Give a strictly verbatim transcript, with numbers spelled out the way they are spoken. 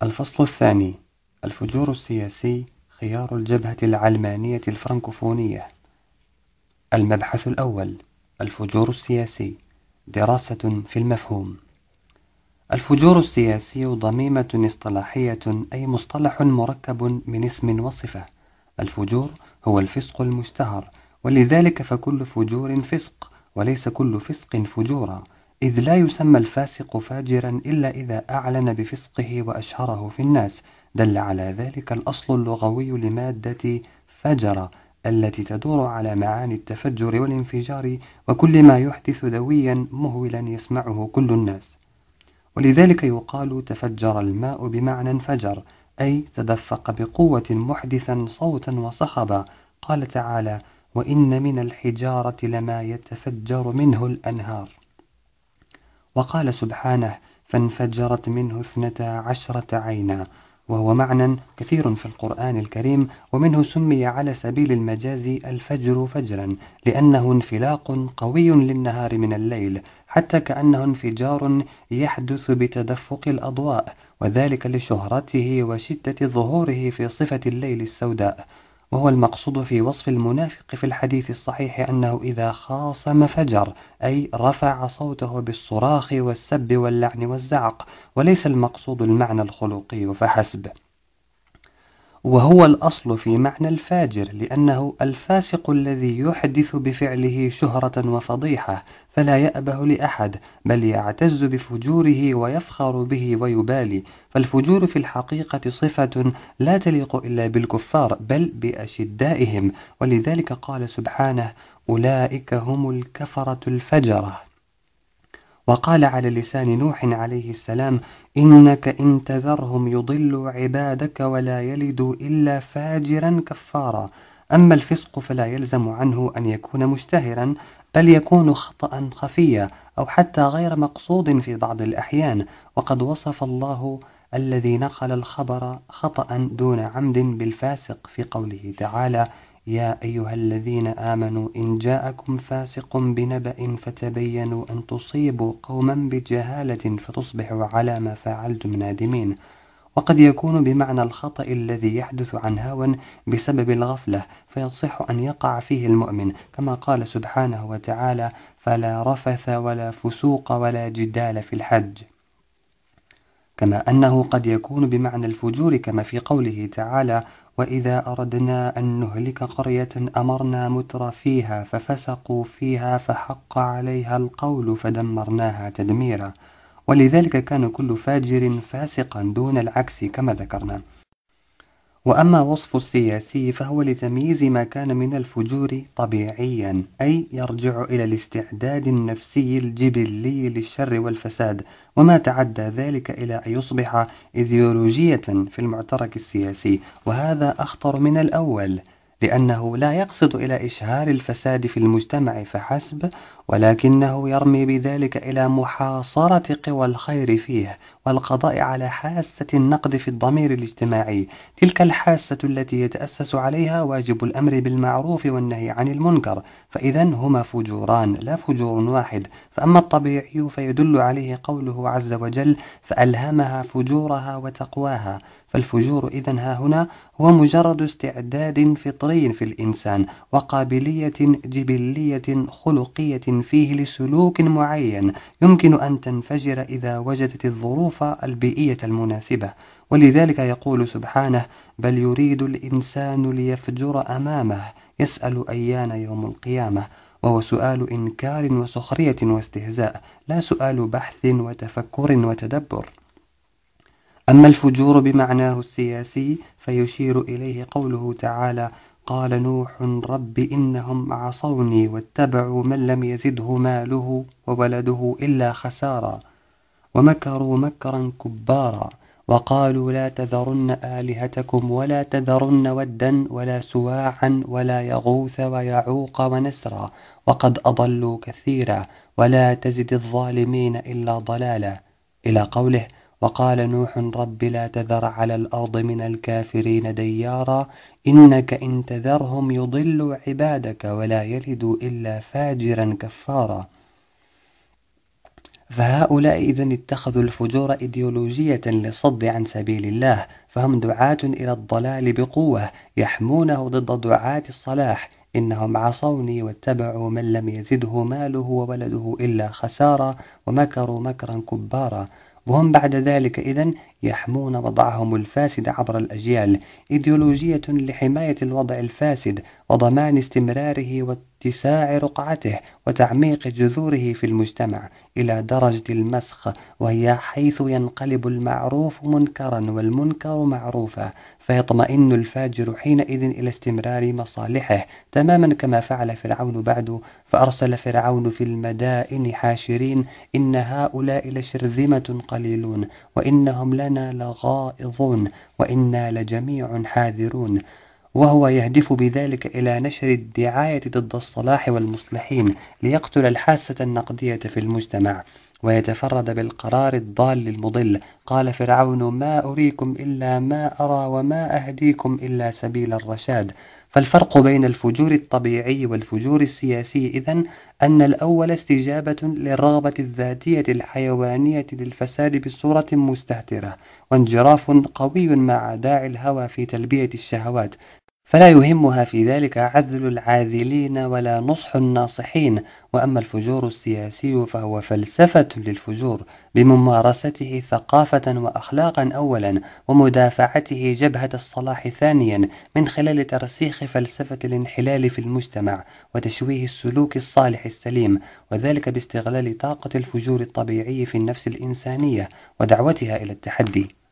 الفصل الثاني: الفجور السياسي، خيار الجبهة العلمانية الفرنكوفونية. المبحث الأول: الفجور السياسي، دراسة في المفهوم. الفجور السياسي ضميمة اصطلاحية، أي مصطلح مركب من اسم وصفة. الفجور هو الفسق المشتهر، ولذلك فكل فجور فسق، وليس كل فسق فجورا، إذ لا يسمى الفاسق فاجرا إلا إذا أعلن بفسقه وأشهره في الناس. دل على ذلك الأصل اللغوي لمادة فجر، التي تدور على معاني التفجر والانفجار وكل ما يحدث دويا مهولا يسمعه كل الناس. ولذلك يقال تفجر الماء بمعنى انفجر، أي تدفق بقوة محدثا صوتا وصخبا. قال تعالى: وإن من الحجارة لما يتفجر منه الأنهار. وقال سبحانه: فانفجرت منه اثنتا عشرة عينا، وهو معنى كثير في القرآن الكريم، ومنه سمي على سبيل المجاز الفجر فجرا، لأنه انفلاق قوي للنهار من الليل، حتى كأنه انفجار يحدث بتدفق الأضواء، وذلك لشهرته وشدة ظهوره في صفة الليل السوداء. وهو المقصود في وصف المنافق في الحديث الصحيح أنه إذا خاصم فجر، أي رفع صوته بالصراخ والسب واللعن والزعق، وليس المقصود المعنى الخلقي فحسب. وهو الأصل في معنى الفاجر، لأنه الفاسق الذي يحدث بفعله شهرة وفضيحة، فلا يأبه لأحد، بل يعتز بفجوره ويفخر به ويبالي. فالفجور في الحقيقة صفة لا تليق إلا بالكفار، بل بأشدائهم، ولذلك قال سبحانه: أولئك هم الكفرة الفجرة. وقال على لسان نوح عليه السلام: إنك إن تذرهم يضلوا عبادك ولا يلدوا إلا فاجرا كفارا. أما الفسق فلا يلزم عنه أن يكون مشتهرا، بل يكون خطأ خفيا أو حتى غير مقصود في بعض الأحيان. وقد وصف الله الذي نقل الخبر خطأ دون عمد بالفاسق في قوله تعالى: يا أيها الذين آمنوا إن جاءكم فاسق بنبأ فتبينوا أن تصيبوا قوما بجهالة فتصبحوا على ما فعلتم نادمين. وقد يكون بمعنى الخطأ الذي يحدث عن هوى بسبب الغفلة، فيصح أن يقع فيه المؤمن، كما قال سبحانه وتعالى: فلا رفث ولا فسوق ولا جدال في الحج. كما أنه قد يكون بمعنى الفجور، كما في قوله تعالى: وإذا أردنا أن نهلك قرية أمرنا متر فيها ففسقوا فيها فحق عليها القول فدمرناها تدميرا. ولذلك كان كل فاجر فاسقا دون العكس كما ذكرنا. وأما وصف السياسي فهو لتمييز ما كان من الفجور طبيعيا، أي يرجع إلى الاستعداد النفسي الجبلي للشر والفساد، وما تعدى ذلك إلى أن يصبح إيديولوجية في المعترك السياسي، وهذا أخطر من الأول، لأنه لا يقصد إلى إشهار الفساد في المجتمع فحسب، ولكنه يرمي بذلك إلى محاصرة قوى الخير فيه، والقضاء على حاسة النقد في الضمير الاجتماعي، تلك الحاسة التي يتأسس عليها واجب الأمر بالمعروف والنهي عن المنكر. فإذا هما فجوران لا فجور واحد. فأما الطبيعي فيدل عليه قوله عز وجل: فألهمها فجورها وتقواها. فالفجور إذن ها هنا هو مجرد استعداد فطري في الإنسان، وقابلية جبلية خلقية فيه لسلوك معين يمكن أن تنفجر إذا وجدت الظروف البيئية المناسبة. ولذلك يقول سبحانه: بل يريد الإنسان ليفجر أمامه يسأل أيان يوم القيامة. وهو سؤال إنكار وسخرية واستهزاء، لا سؤال بحث وتفكر وتدبر. أما الفجور بمعناه السياسي فيشير إليه قوله تعالى: قال نوح رب إنهم عصوني واتبعوا من لم يزده ماله وولده إلا خسارا ومكروا مكرا كبارا وقالوا لا تذرن آلهتكم ولا تذرن ودا ولا سواعا ولا يغوث ويعوق ونسرا وقد أضلوا كثيرا ولا تزد الظالمين إلا ضلالا، إلى قوله: وقال نوح رب لا تذر على الأرض من الكافرين ديارا إنك إن تذرهم يضلوا عبادك ولا يلدوا إلا فاجرا كفارا. فهؤلاء إذن اتخذوا الفجور إيديولوجية للصد عن سبيل الله، فهم دعاة إلى الضلال بقوة يحمونه ضد دعاة الصلاح. إنهم عصوني واتبعوا من لم يزده ماله وولده إلا خسارة، ومكروا مكرا كبارا. وهم بعد ذلك إذن يحمون وضعهم الفاسد عبر الأجيال، إيديولوجية لحماية الوضع الفاسد وضمان استمراره واتساع رقعته وتعميق جذوره في المجتمع إلى درجة المسخ، وهي حيث ينقلب المعروف منكرا والمنكر معروفا، فيطمئن الفاجر حينئذ إلى استمرار مصالحه، تماما كما فعل فرعون بعد. فأرسل فرعون في المدائن حاشرين: إن هؤلاء لشرذمة قليلون وإنهم لنا لغائظون وإنا لجميع حاذرون. وهو يهدف بذلك إلى نشر الدعاية ضد الصلاح والمصلحين، ليقتل الحاسة النقدية في المجتمع ويتفرد بالقرار الضال المضل. قال فرعون: ما أريكم إلا ما أرى وما أهديكم إلا سبيل الرشاد. فالفرق بين الفجور الطبيعي والفجور السياسي إذن أن الأول استجابة للرغبة الذاتية الحيوانية للفساد بصورة مستهترة، وانجراف قوي مع داعي الهوى في تلبية الشهوات، فلا يهمها في ذلك عذل العاذلين ولا نصح الناصحين. وأما الفجور السياسي فهو فلسفة للفجور، بممارسته ثقافة وأخلاقا أولا، ومدافعته جبهة الصلاح ثانيا، من خلال ترسيخ فلسفة الانحلال في المجتمع وتشويه السلوك الصالح السليم، وذلك باستغلال طاقة الفجور الطبيعي في النفس الإنسانية ودعوتها إلى التحدي.